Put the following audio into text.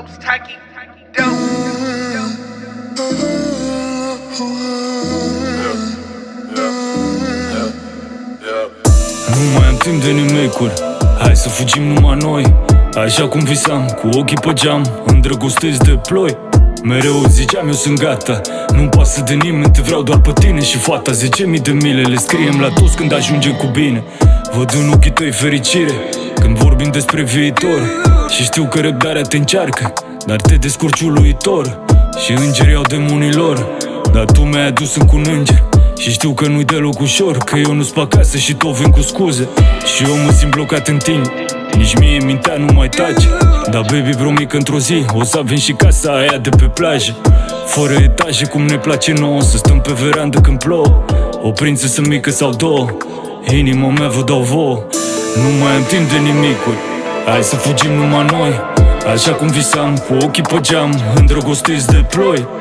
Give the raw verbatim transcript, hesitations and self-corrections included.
Taki, dope. Nu mai am timp de nimecuri, hai să fugim numai noi. Așa cum visam, cu ochii pe geam, îndrăgostiți de ploi. Mereu ziceam eu sunt gata, nu-mi pasă de nimeni, te vreau doar pe tine și fata. Zece mii de mile le scriem la toți când ajungem cu bine. Văd în ochii tăi fericire când vorbim despre viitor. Și știu că răbdarea te încearcă, dar te descurci uluitor. Și îngerii au demonii lor, dar tu mi-ai adus încă un înger. Și știu că nu-i deloc ușor, că eu nu-s pe acasă și tot vin cu scuze. Și eu mă simt blocat în tine, nici mie mintea nu mai tace. Dar baby, promit că într-o zi o să avem și casa aia de pe plajă, fără etaje cum ne place nouă, să stăm pe verandă când plouă. O prințesă mică sau două, inima mea vă dau vouă. Nu mai am timp de nimicuri, hai să fugim numai noi. Așa cum visam, cu ochii pe geam, îndrăgostiți de ploi.